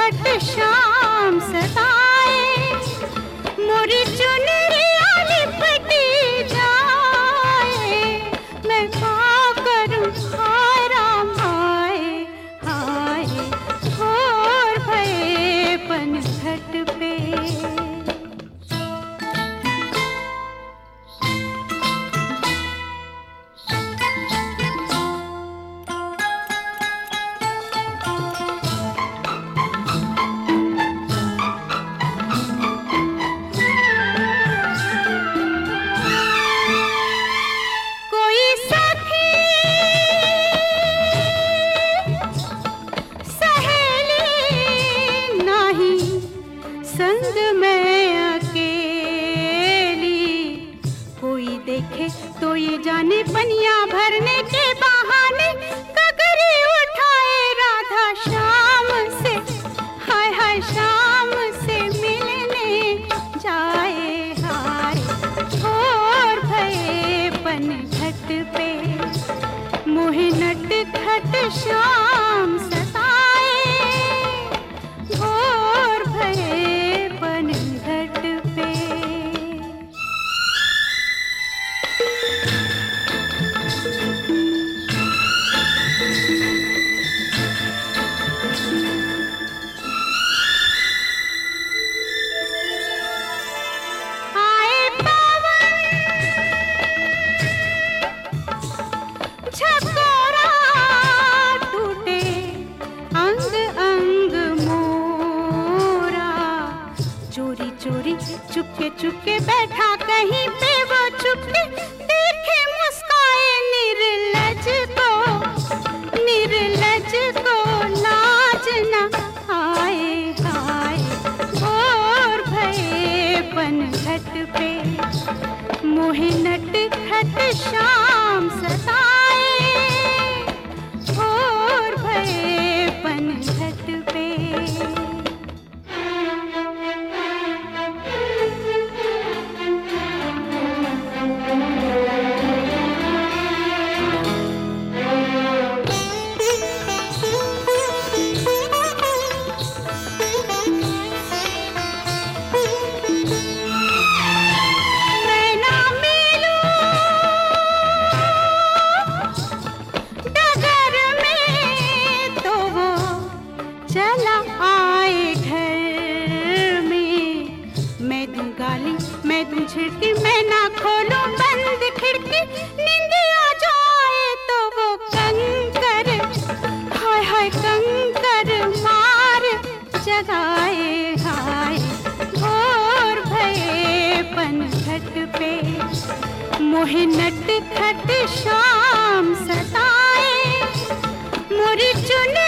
खट शाम सताए, मोरी चुनरिया लिपटी जाए, मैं क्या करूं हाय राम हाय हाय, और भये पनघट पे। संग में अकेली, कोई देखे तो ये जाने पनिया भरने के बहाने कगरी उठाए राधा शाम से, हाय हाय शाम से मिलने जाए हाय, और भये पनघट पे मोहे नट खट शाम सताए, और भये पनघट पे। आए पवन झकोरा, टूटे अंग अंग मोरा, चोरी चोरी चुपके चुपके बैठा कहीं पे वो चुपके, देखे मुस्काए निर्लज को लाज न आए हाय, और भये पनघट पे मोहे नट खट शाम सताए, और भये पनघट पे। चला आए घर में, मैं दूं गाली मैं दूं झिड़की, मैं ना खोलूं बंद खिड़की, नींद आ जाए तो वो कंकर, हाय हाय कंकर मार जगाए हाय, और भये पनघट पे मोहे नट खट शाम सताए, मोरी चुन